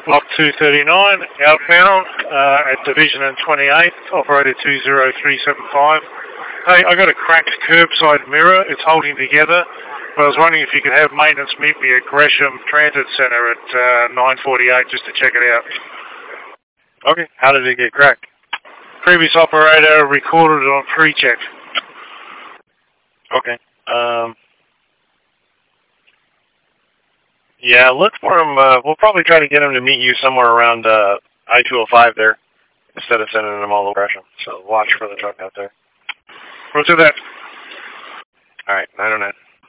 Block 239, outbound at Division and 28th, operator 20375. Hey, I got a cracked curbside mirror. It's holding together. But I was wondering if you could have maintenance meet me at Gresham Transit Centre at 9:48 just to check it out. Okay. How did it get cracked? Previous operator recorded it on pre-check. Okay. Yeah, look for him. We'll probably try to get him to meet you somewhere around I-205 there instead of sending him all over Gresham. So watch for the truck out there. Roger that. All right, 909.